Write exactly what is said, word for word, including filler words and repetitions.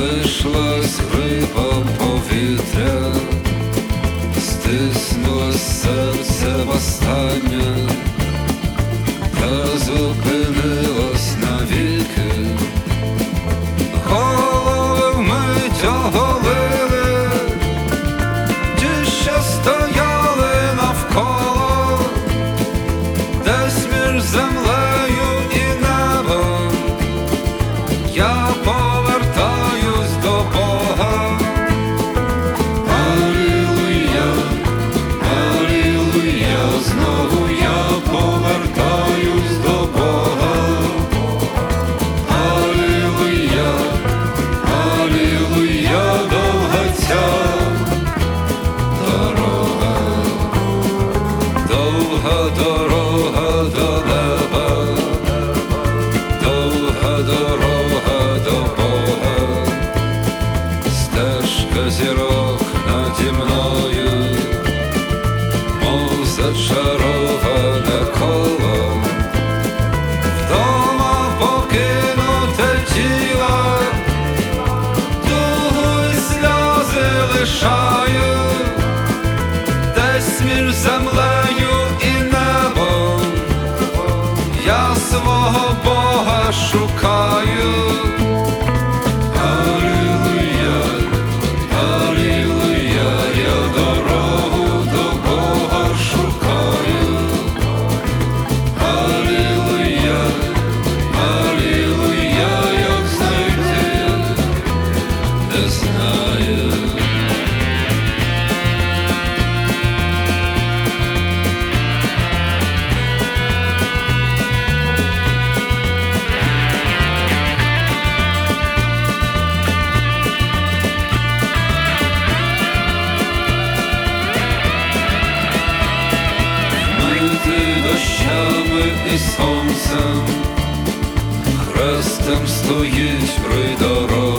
Розійшлась риба в повітря, стиснулось серце востаннє, та зупинилось навіки. Голови вмить оголили ті, що стояли навколо, десь між землею і небом. Я повертаюсь до Бога. Алілуя, алілуя, знову я повертаюсь до Бога. Алілуя, алілуя, довга ця дорога, довга дорога до неба, довга дорога до Бога. Стежка зірок наді мною, мов зачароване коло. Вдома покинуте тіло, тугу й сльози лишаю, десь між землею і небом я свого Бога шукаю. Алілуя, алілуя, я дорогу до Бога шукаю. Алілуя, алілуя, як знайти, не знаю. Дощами і сонцем, хрестом стоїть при дорозі.